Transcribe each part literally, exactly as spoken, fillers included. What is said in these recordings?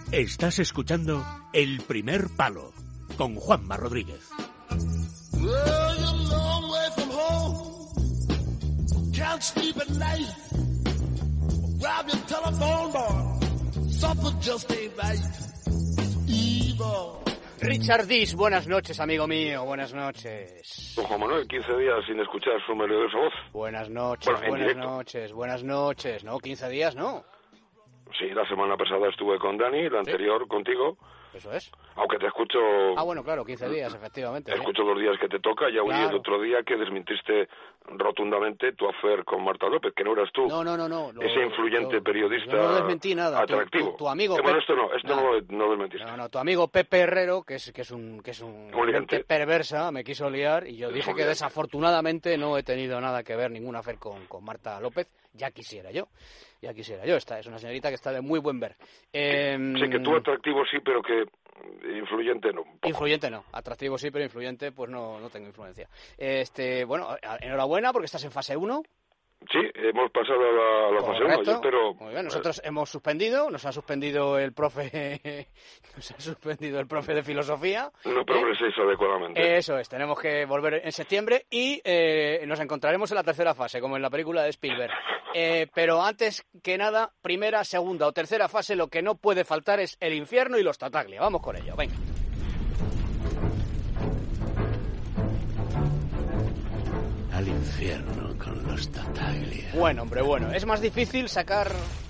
Estás escuchando El Primer Palo con Juanma Rodríguez. Richard Dis, buenas noches, amigo mío, buenas noches. Don Juan Manuel, quince días sin escuchar su melodiosa voz. Buenas noches, bueno, buenas directo. noches, buenas noches. No, quince días no. Sí, la semana pasada estuve con Dani, la ¿Sí? anterior contigo. Eso es. Aunque te escucho... Ah, bueno, claro, quince días, efectivamente. Te ¿sí? escucho los días que te toca. Ya oí Claro. el otro día que desmintiste rotundamente tu affair con Marta López, que no eras tú. No, no, no, no. Lo, Ese influyente lo, periodista yo no desmentí nada. atractivo. Tu, tu, tu amigo... Eh, bueno, Pe- esto no, esto no, lo, no desmentiste. No, no, tu amigo Pepe Herrero, que es, que es un, que es un Un liante. mente perversa, me quiso liar y yo Es dije un que liante. desafortunadamente no he tenido nada que ver, ningún affair con, con Marta López. Ya quisiera yo, ya quisiera yo. Esta es una señorita que está de muy buen ver. Eh, Sé que tú atractivo sí, pero que influyente no. Un poco. Influyente no, atractivo sí, pero influyente pues no, no tengo influencia. Este, bueno, enhorabuena porque estás en fase uno. Sí, hemos pasado a la, a la fase uno. Yo espero... Muy bien, nosotros hemos suspendido, nos ha suspendido el profe, nos ha suspendido el profe de filosofía. No ¿eh? progreséis adecuadamente. Eso es, tenemos que volver en septiembre y eh, nos encontraremos en la tercera fase, como en la película de Spielberg. Eh, pero antes que nada, primera, segunda o tercera fase, lo que no puede faltar es el infierno y los Tataglia. Vamos con ello, venga. Al infierno con los Tataglia. Bueno, hombre, bueno. ¿Es más difícil sacar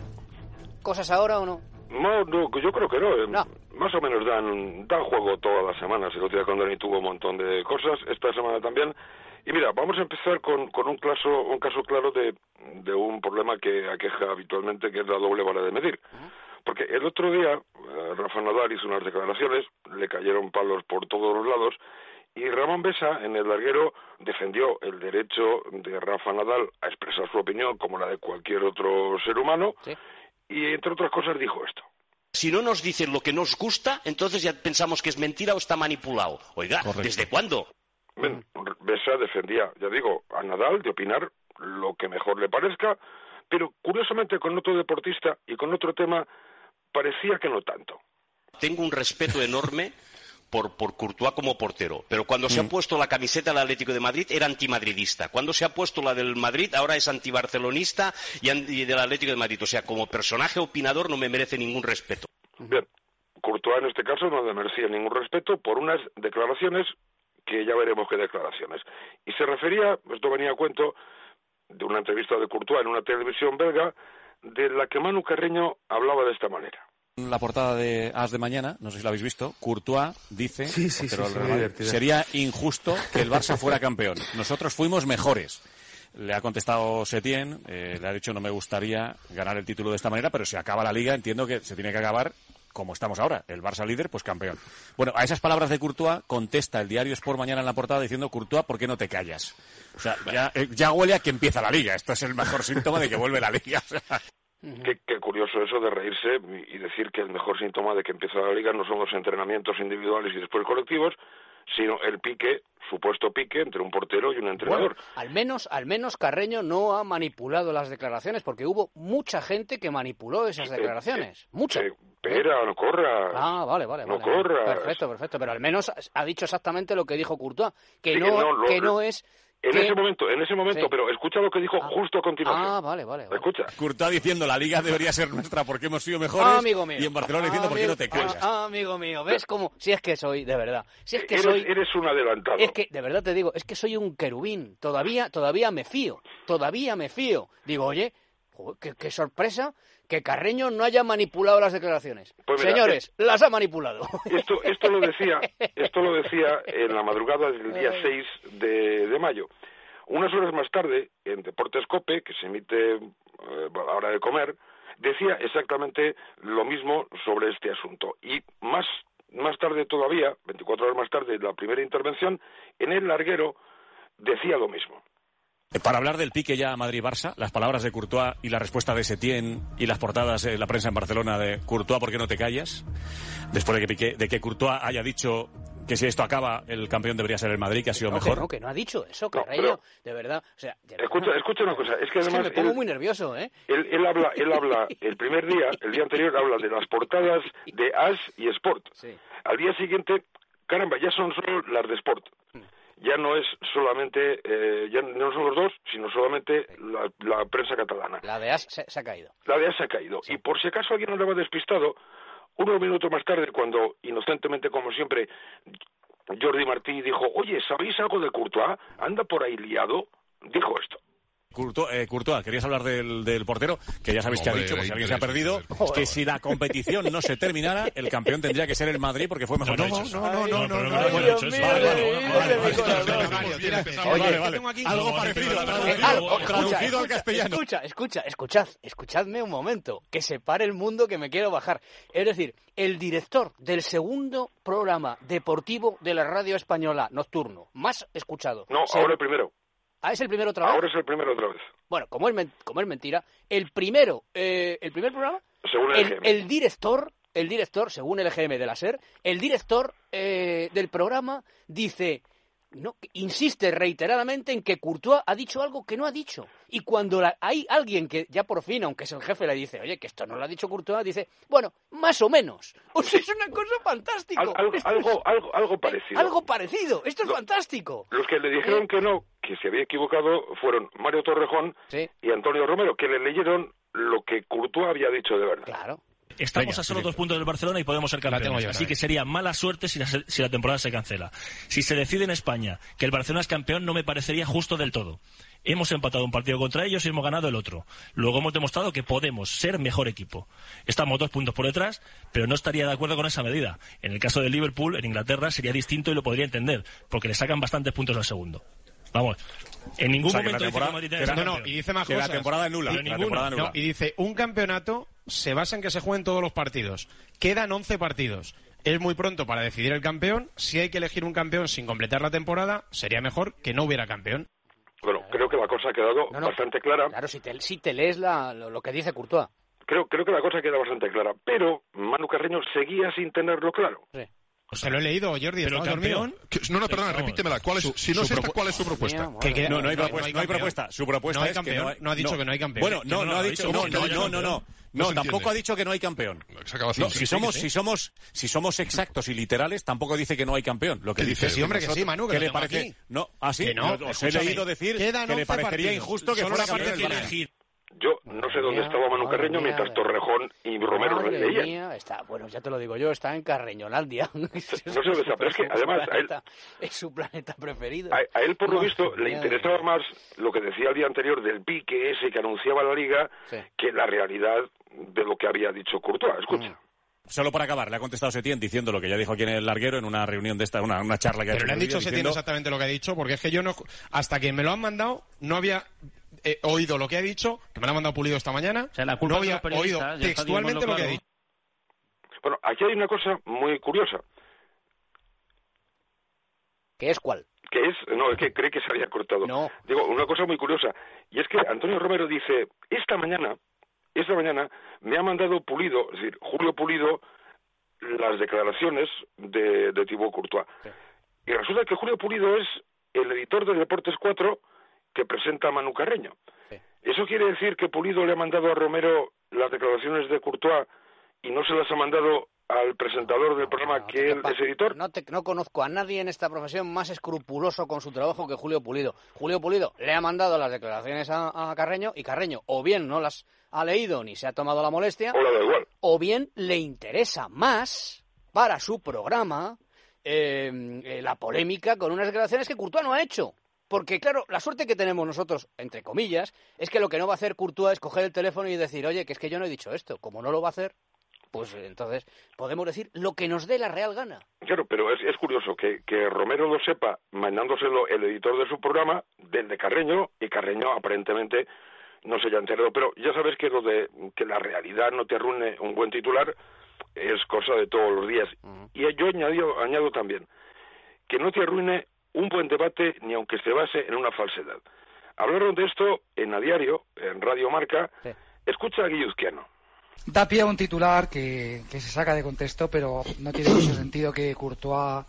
cosas ahora o no? No, no, yo creo que no. eh. No. Más o menos dan, dan juego todas las semanas. El otro día con Dani tuvo un montón de cosas, esta semana también. Y mira, vamos a empezar con, con un, caso, un caso claro de, de un problema que aqueja habitualmente, que es la doble vara de medir. Porque el otro día eh, Rafa Nadal hizo unas declaraciones, le cayeron palos por todos los lados, y Ramón Besa, en el larguero, defendió el derecho de Rafa Nadal a expresar su opinión como la de cualquier otro ser humano, Sí. y entre otras cosas dijo esto. Si no nos dicen lo que nos gusta, entonces ya pensamos que es mentira o está manipulado. Oiga, Correcto. ¿desde cuándo? Bueno, Besa defendía, ya digo, a Nadal de opinar lo que mejor le parezca, pero curiosamente con otro deportista y con otro tema parecía que no tanto. Tengo un respeto enorme por, por Courtois como portero, pero cuando se ha puesto la camiseta del Atlético de Madrid era antimadridista. Cuando se ha puesto la del Madrid ahora es antibarcelonista y, an- y del Atlético de Madrid. O sea, como personaje opinador no me merece ningún respeto. Bien, Courtois en este caso no le merecía ningún respeto por unas declaraciones que ya veremos qué declaraciones. Y se refería, esto venía a cuento, de una entrevista de Courtois en una televisión belga, de la que Manu Carreño hablaba de esta manera. La portada de As de Mañana, no sé si lo habéis visto, Courtois dice, Sí, sí, pero sí, el sí, Real muy Madrid, divertida. sería injusto que el Barça fuera campeón. Nosotros fuimos mejores. Le ha contestado Setién, eh, le ha dicho no me gustaría ganar el título de esta manera, pero si acaba la Liga entiendo que se tiene que acabar como estamos ahora, el Barça líder, pues campeón. Bueno, a esas palabras de Courtois contesta el diario Sport mañana en la portada diciendo Courtois, ¿por qué no te callas? O sea, ya, eh, ya huele a que empieza la Liga. Esto es el mejor síntoma de que vuelve la Liga. O sea, Qué, qué curioso eso de reírse y y decir que el mejor síntoma de que empieza la Liga no son los entrenamientos individuales y después colectivos, sino el pique, supuesto pique, entre un portero y un entrenador. Bueno, al menos, al menos Carreño no ha manipulado las declaraciones, porque hubo mucha gente que manipuló esas declaraciones. Mucha. Eh, Espera, no corras. Ah, vale, vale, No vale. corras. Perfecto, perfecto. Pero al menos ha dicho exactamente lo que dijo Courtois, que Sí, no, que no, lo- que no es... En que- ese momento, en ese momento, Sí. pero escucha lo que dijo Ah. justo a continuación. Ah, vale, vale. vale. Escucha. Courtois diciendo la Liga debería ser nuestra porque hemos sido mejores. Ah, amigo mío. Y en Barcelona diciendo Ah, por qué no te amigo- callas. ah, amigo mío, ¿ves cómo? Si es que soy, de verdad. Si es que eres, soy... eres un adelantado. Es que, de verdad te digo, es que soy un querubín. Todavía, todavía me fío. Todavía me fío. Digo, oye, joder, qué, qué sorpresa que Carreño no haya manipulado las declaraciones. Pues mira, Señores, las ha manipulado. Esto, esto lo decía, esto lo decía en la madrugada del día seis de, de mayo. Unas horas más tarde, en Deportes Cope, que se emite eh, a la hora de comer, decía exactamente lo mismo sobre este asunto. Y más, más tarde todavía, veinticuatro horas más tarde, la primera intervención, en el larguero decía lo mismo. Para hablar del pique ya Madrid-Barça, las palabras de Courtois y la respuesta de Setién y las portadas de la prensa en Barcelona de Courtois, ¿por qué no te callas? Después de que, Piqué, de que Courtois haya dicho que si esto acaba, el campeón debería ser el Madrid, que ha sido no, mejor. Que no, que no ha dicho eso, No, Carreño, pero- de verdad. O sea, de Escucha, verdad. escucha una cosa, es que Es que además me pongo él, muy nervioso, ¿eh? él, él habla, él habla el primer día, el día anterior habla de las portadas de As y Sport. Sí. Al día siguiente, caramba, ya son solo las de Sport. Ya no es solamente, eh, ya no son los dos, sino solamente la, la prensa catalana. La de As se, se ha caído. La de As se ha caído. Y por si acaso alguien andaba despistado, unos minutos más tarde, cuando inocentemente, como siempre, Jordi Martí dijo, oye, ¿sabéis algo de Courtois? ¿Anda por ahí liado? Dijo esto. Courtois, eh, Courtois, querías hablar del, del portero, que ya sabéis que ha Hombre, dicho, por si alguien se ha interesa perdido, saber. que si la competición no se terminara, el campeón tendría que ser el Madrid porque fue mejor. No, no, no, no, no, no, no, Ay, no, Dios no, mío, no, de no, mi- no, de vale, mi vale, corazón. vale, tira, empezamos. Oye, Vale, ¿qué vale. tengo aquí? Algo No, parecido, no, no, traducido, no, Algo, no, no, traducido escucha, al castellano. Escucha, escucha, escuchad, escuchadme un momento, que se pare el mundo que me quiero bajar. Es decir, el director del segundo programa deportivo de la radio española nocturno, más escuchado. No, se- ahora el primero. Ah, es el primero otra vez. Ahora es el primero otra vez. Bueno, como es, men- como es mentira, el primero, eh, el primer programa, Según el, el, G M. el director, el director, según el G M de la SER, el director eh, del programa dice, no, insiste reiteradamente en que Courtois ha dicho algo que no ha dicho. Y cuando la- hay alguien que ya por fin, aunque es el jefe, le dice, oye, que esto no lo ha dicho Courtois, dice, bueno, más o menos. O sea, es una cosa fantástica. Al- algo, Esto algo, es- algo, algo parecido. algo parecido. Esto es Lo- fantástico. Los que le dijeron ¿Eh? que no, que se había equivocado, fueron Mario Torrejón Sí, y Antonio Romero, que le leyeron lo que Courtois había dicho de verdad. claro. Estamos Venga, a solo sí, dos puntos del Barcelona y podemos ser La tengo campeones. yo, Así David. que sería mala suerte si la, se- si la temporada se cancela. Si se decide en España que el Barcelona es campeón, no me parecería justo del todo. Hemos empatado un partido contra ellos y hemos ganado el otro. Luego hemos demostrado que podemos ser mejor equipo. Estamos dos puntos por detrás, pero no estaría de acuerdo con esa medida. En el caso de Liverpool, en Inglaterra, sería distinto y lo podría entender, porque le sacan bastantes puntos al segundo. Vamos, en ningún O sea, que momento la dice que temporada- el Madrid tiene que que la- ser No, no, campeón. y dice más Que la cosas. temporada nula. Pero La ninguna. temporada nula. No, y dice, un campeonato se basa en que se jueguen todos los partidos. Quedan once partidos. Es muy pronto para decidir el campeón. Si hay que elegir un campeón sin completar la temporada, sería mejor que no hubiera campeón. Bueno, creo que la cosa ha quedado No, no. bastante clara. Claro, si te, si te lees la, lo, lo que dice Courtois. Creo, creo que la cosa queda bastante clara. Pero Manu Carreño seguía sin tenerlo claro. Sí. Se lo he leído, Jordi. Pero ¿estabas dormido? campeón, Que- No, no, perdona, Vamos, repítemela. ¿Cuál es, su- si no es su esta, propu- ¿cuál es su propuesta? Mía, Que- que- No, no hay, No, propuesta, no hay no hay campeón. propuesta. Su propuesta No hay es que campeón. no hay... No ha dicho que no hay campeón. Bueno, Que no, no, no, no, ha ha dicho, dicho no, que no, no haya no, no, campeón. no, No no, se tampoco entiende. ha dicho que no hay campeón. Se acaba No, así. si somos, si somos, si somos exactos y literales, tampoco dice que no hay campeón. Lo que ¿Qué dice, dice? Sí, hombre, que sí, nosotros- Manu, que ¿qué lo le tengo parece? aquí. No, ah, sí, Que no, os he escúchame. leído decir Quedan que le once parecería partidos. injusto que Solo fuera la parte campeón Hay el que Barça. elegir. Yo no sé dónde mía, estaba Manu madre Carreño mía, mientras de- Torrejón y Romero Madre le leían. mía, está, bueno, ya te lo digo yo, está en Carreñolandia. No sé dónde está, pero es que además a él- es su planeta preferido. A, a él, por lo Madre visto, le mía, interesaba más lo que decía el día anterior del pique ese que anunciaba la Liga Sí. que la realidad de lo que había dicho Courtois. Escucha. Solo para acabar, le ha contestado Setién diciendo lo que ya dijo aquí en el larguero en una reunión de esta, una, una charla que ha Pero hecho le han en el dicho vídeo, Setién diciendo- exactamente lo que ha dicho, porque es que yo no... Hasta que me lo han mandado, no había eh, oído lo que ha dicho, que me lo ha mandado Pulido esta mañana, O sea, la culpa no es de había los periodistas, oído ya está, textualmente digámoslo lo que ha claro. dicho. Bueno, aquí hay una cosa muy curiosa, ¿Qué es cuál? que es, no, es que cree que se había cortado. No. Digo, una cosa muy curiosa, y es que Antonio Romero dice, esta mañana, esta mañana me ha mandado Pulido, es decir, Julio Pulido, las declaraciones de, de Thibaut Courtois. Sí. Y resulta que Julio Pulido es el editor de Deportes cuatro que presenta a Manu Carreño. Sí. ¿Eso quiere decir que Pulido le ha mandado a Romero las declaraciones de Courtois y no se las ha mandado al presentador del programa No, que te él quepa- es editor? No, te- no conozco a nadie en esta profesión más escrupuloso con su trabajo que Julio Pulido. Julio Pulido le ha mandado las declaraciones a, a Carreño y Carreño o bien no las ha leído ni se ha tomado la molestia, O la da igual. o bien le interesa más para su programa eh, eh, la polémica con unas declaraciones que Courtois no ha hecho. Porque, claro, la suerte que tenemos nosotros, entre comillas, es que lo que no va a hacer Courtois es coger el teléfono y decir, oye, que es que yo no he dicho esto. Como no lo va a hacer, pues entonces podemos decir lo que nos dé la real gana. Claro, pero es, es curioso que, que Romero lo sepa mandándoselo el editor de su programa, del de Carreño, y Carreño aparentemente no se haya enterado. Pero ya sabes que lo de que la realidad no te arruine un buen titular es cosa de todos los días. Uh-huh. Y yo añado, añado también que no te arruine un buen debate ni aunque se base en una falsedad. Hablaron de esto en A Diario, en Radio Marca. Sí. Escucha a Guilluzquiano. Da pie a un titular que, que se saca de contexto, pero no tiene mucho sentido que Courtois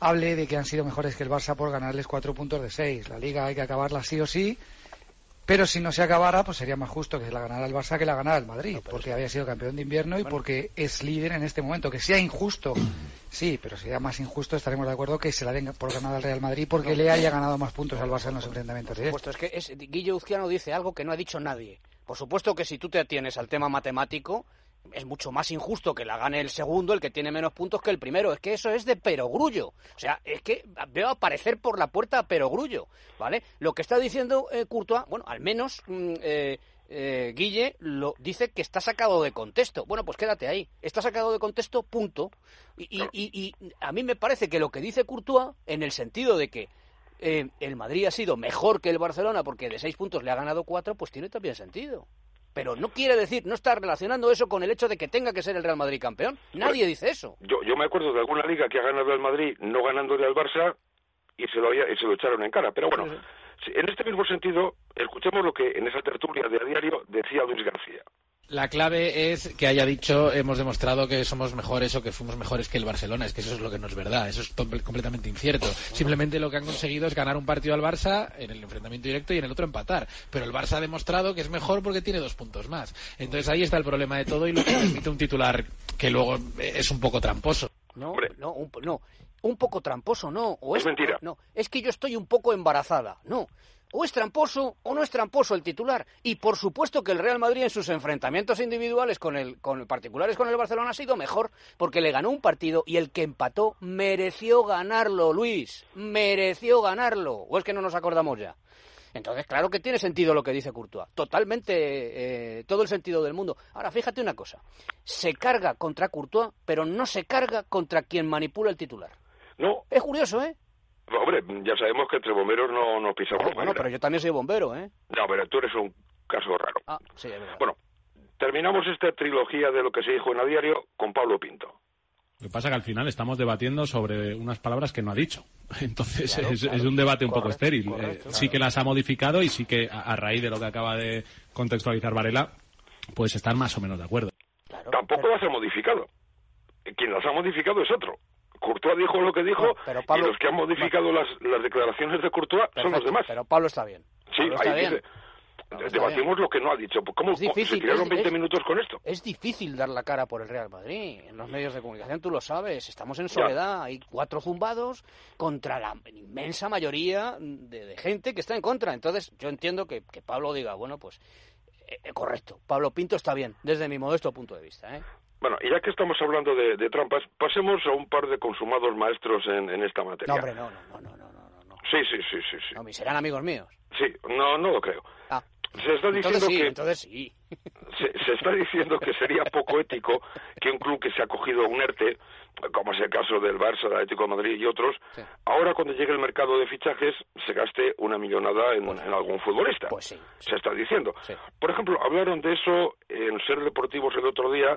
hable de que han sido mejores que el Barça por ganarles cuatro puntos de seis. La Liga hay que acabarla sí o sí, pero si no se acabara, pues sería más justo que la ganara el Barça que la ganara el Madrid, no, porque sí. había sido campeón de invierno y bueno. porque es líder en este momento. Que sea injusto, sí, pero sería más injusto, estaremos de acuerdo, que se la den por ganada al Real Madrid porque no. le haya ganado más puntos al Barça en los enfrentamientos. Por supuesto, es que es, Guille Uzquiano dice algo que no ha dicho nadie. Por supuesto que si tú te atienes al tema matemático, es mucho más injusto que la gane el segundo, el que tiene menos puntos que el primero. Es que eso es de perogrullo. O sea, es que veo aparecer por la puerta a perogrullo, ¿vale? Lo que está diciendo eh, Courtois, bueno, al menos mm, eh, eh, Guille lo dice que está sacado de contexto. Bueno, pues quédate ahí. Está sacado de contexto, punto. Y, y, y, y a mí me parece que lo que dice Courtois, en el sentido de que eh, el Madrid ha sido mejor que el Barcelona porque de seis puntos le ha ganado cuatro, pues tiene también sentido. Pero no quiere decir, no está relacionando eso con el hecho de que tenga que ser el Real Madrid campeón. Nadie dice eso. Yo, yo me acuerdo de alguna liga que ha ganado el Madrid no ganándole al Barça y se lo, había, y se lo echaron en cara. Pero bueno, sí. en este mismo sentido, escuchemos lo que en esa tertulia de A Diario decía Luis García. La clave es que haya dicho, hemos demostrado que somos mejores o que fuimos mejores que el Barcelona. Es que eso es lo que no es verdad, eso es completamente incierto. Simplemente lo que han conseguido es ganar un partido al Barça en el enfrentamiento directo y en el otro empatar. Pero el Barça ha demostrado que es mejor porque tiene dos puntos más. Entonces ahí está el problema de todo y lo que permite un titular que luego es un poco tramposo. No, no, un, no, un poco tramposo no. O es, es mentira. No, es que yo estoy un poco embarazada, no. O es tramposo o no es tramposo el titular. Y por supuesto que el Real Madrid en sus enfrentamientos individuales con el, con particulares con el Barcelona ha sido mejor porque le ganó un partido y el que empató mereció ganarlo, Luis. Mereció ganarlo. ¿O es que no nos acordamos ya? Entonces, claro que tiene sentido lo que dice Courtois. Totalmente, eh, todo el sentido del mundo. Ahora, fíjate una cosa. Se carga contra Courtois, pero no se carga contra quien manipula el titular. No. Es curioso, ¿eh? Hombre, ya sabemos que entre bomberos no, no pisamos. Bueno, bueno, pero yo también soy bombero, ¿eh? No, pero tú eres un caso raro. Ah, sí, es verdad. Bueno, terminamos esta trilogía de lo que se dijo en A Diario con Pablo Pinto. Lo que pasa es que al final estamos debatiendo sobre unas palabras que no ha dicho. Entonces claro, es, claro. es un debate un Correcto, poco estéril. correcto, eh, claro. Sí que las ha modificado y sí que a, a raíz de lo que acaba de contextualizar Varela, pues estar más o menos de acuerdo. Claro, Tampoco pero... las ha modificado. Quien las ha modificado es otro. Courtois dijo lo que dijo, no, pero Pablo... y los que han modificado las, las declaraciones de Courtois Perfecto, son los demás. Pero Pablo está bien. Sí, Pablo está ahí bien. dice, Pablo debatimos está lo que no ha dicho. ¿Cómo se tiraron veinte es, minutos con esto? Es difícil dar la cara por el Real Madrid. En los medios de comunicación tú lo sabes. Estamos en soledad. Ya. Hay cuatro zumbados contra la inmensa mayoría de, de gente que está en contra. Entonces yo entiendo que, que Pablo diga, bueno, pues eh, correcto. Pablo Pinto está bien, desde mi modesto punto de vista, ¿eh? Bueno, y ya que estamos hablando de, de trampas, pasemos a un par de consumados maestros en, en esta materia. No, hombre, no, no, no, no, no, no. Sí, sí, sí, sí, sí. No, serán amigos míos. Sí, no, no lo creo. Ah. Se está diciendo entonces sí, que entonces sí. Se, se está diciendo que sería poco ético que un club que se ha cogido un ERTE, como es el caso del Barça, del Atlético de Madrid y otros, sí. ahora cuando llegue el mercado de fichajes se gaste una millonada en, pues, en algún futbolista. Pues sí, sí. Se está diciendo. Sí. Por ejemplo, hablaron de eso en Ser Deportivos el otro día.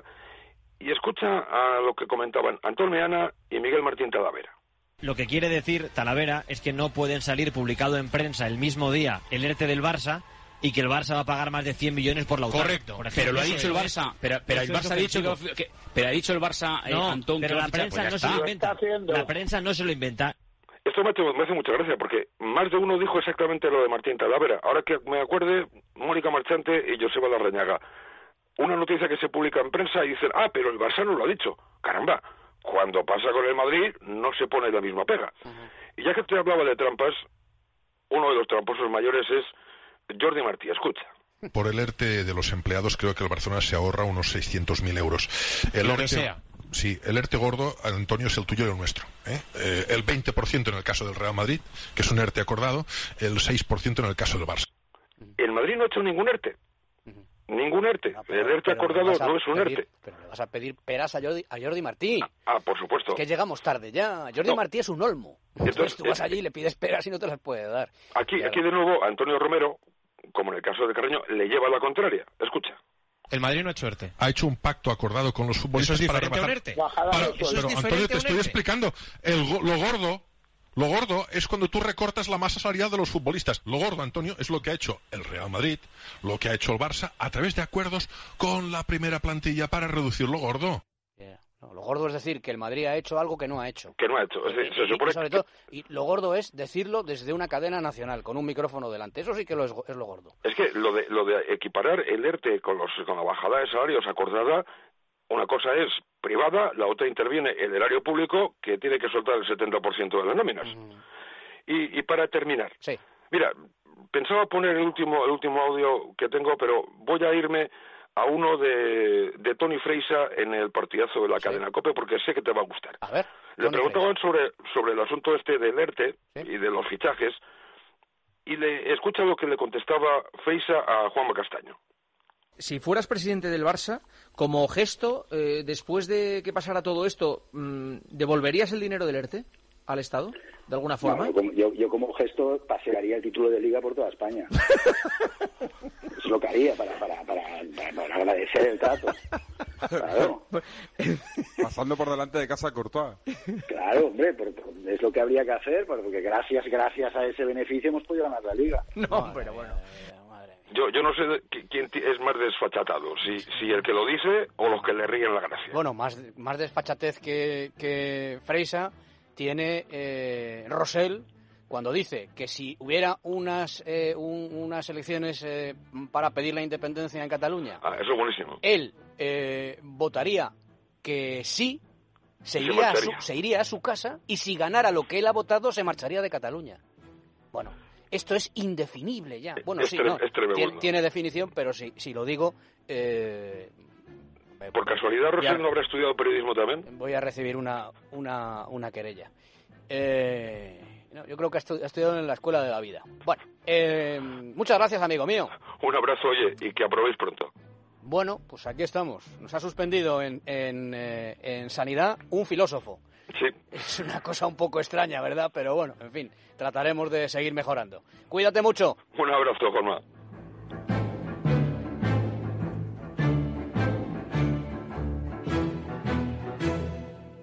Y escucha a lo que comentaban Antón Meana y Miguel Martín Talavera. Lo que quiere decir Talavera es que no pueden salir publicado en prensa el mismo día el ERTE del Barça y que el Barça va a pagar más de cien millones por Lautaro. Correcto, por pero lo ha dicho el Barça. Pero, pero el Barça ha dicho que, que, pero ha dicho el Barça, eh, no, Antón, pero que la prensa pues no se lo inventa. La prensa no se lo inventa. Esto me hace, me hace mucha gracia porque más de uno dijo exactamente lo de Martín Talavera. Ahora que me acuerde, Mónica Marchante y Joseba Larrañaga. Una noticia que se publica en prensa y dicen, ah, pero el Barça no lo ha dicho. Caramba, cuando pasa con el Madrid no se pone la misma pega. Uh-huh. Y ya que te hablaba de trampas, uno de los tramposos mayores es Jordi Martí. Escucha. Por el ERTE de los empleados creo que el Barcelona se ahorra unos seiscientos mil euros. El lo ERTE, que sea. Sí, el ERTE gordo, Antonio, es el tuyo y el nuestro. ¿eh? Eh, el veinte por ciento en el caso del Real Madrid, que es un ERTE acordado, el seis por ciento en el caso del Barça. El Madrid no ha hecho ningún ERTE. Ningún ERTE. No, pero, el ERTE acordado a, no es un pedir, ERTE. Pero le vas a pedir peras a Jordi, a Jordi Martí. Ah, por supuesto. Es que llegamos tarde ya. Jordi no. Martí es un olmo. Entonces, Entonces tú vas allí y le pides peras y no te las puede dar. Aquí, claro. aquí de nuevo, Antonio Romero, como en el caso de Carreño, le lleva la contraria. Escucha. El Madrid no ha hecho ERTE. Ha hecho un pacto acordado con los futbolistas ¿Eso es para diferente rebajar. A un ERTE? Para, pero, pero Antonio, te estoy explicando. El, lo gordo... Lo gordo es cuando tú recortas la masa salarial de los futbolistas. Lo gordo, Antonio, es lo que ha hecho el Real Madrid, lo que ha hecho el Barça, a través de acuerdos con la primera plantilla para reducir lo gordo. Yeah. No, lo gordo es decir que el Madrid ha hecho algo que no ha hecho. Que no ha hecho. Es decir, se y, supone y, sobre que... todo, y lo gordo es decirlo desde una cadena nacional, con un micrófono delante. Eso sí que lo es, es lo gordo. Es que lo de, lo de equiparar el ERTE con, los, con la bajada de salarios acordada, una cosa es privada, la otra interviene el erario público, que tiene que soltar el setenta por ciento de las nóminas. Mm. Y, y para terminar, sí. Mira, pensaba poner el último, el último audio que tengo, pero voy a irme a uno de, de Toni Freisa en el partidazo de la sí. cadena COPE, porque sé que te va a gustar. A ver. Le preguntaban sobre, sobre el asunto este del ERTE ¿sí? y de los fichajes, y le escucha lo que le contestaba Freisa a Juanma Castaño. Si fueras presidente del Barça, como gesto, eh, después de que pasara todo esto, ¿devolverías el dinero del ERTE al Estado, de alguna forma? No, como, yo, yo como gesto pasearía el título de Liga por toda España. Es lo que haría para, para, para, para, para agradecer el trato. Claro. Pasando por delante de casa Courtois. Claro, hombre, por, por, es lo que habría que hacer, porque gracias gracias a ese beneficio hemos podido ganar la Liga. No, madre pero bueno. Yo, yo no sé quién es más desfachatado, si, si el que lo dice o los que le ríen la gracia. Bueno, más, más desfachatez que, que Freisa tiene eh, Rosell cuando dice que si hubiera unas eh, un, unas elecciones eh, para pedir la independencia en Cataluña, ah, eso es buenísimo. Él eh, votaría que sí, se iría, a su, se iría a su casa y si ganara lo que él ha votado se marcharía de Cataluña. Bueno, esto es indefinible ya. Bueno, es sí, tre- no, es tremendo. Tiene, tiene definición, pero si, si lo digo... Eh, ¿Por casualidad Rosell no habrá estudiado periodismo también? Voy a recibir una, una, una querella. Eh, no, yo creo que ha estudiado en la escuela de la vida. Bueno, eh, muchas gracias, amigo mío. Un abrazo, oye, y que aprobéis pronto. Bueno, pues aquí estamos. Nos ha suspendido en, en, eh, en sanidad un filósofo. Sí. Es una cosa un poco extraña, ¿verdad? Pero bueno, en fin, trataremos de seguir mejorando. Cuídate mucho. Un abrazo, Juanma.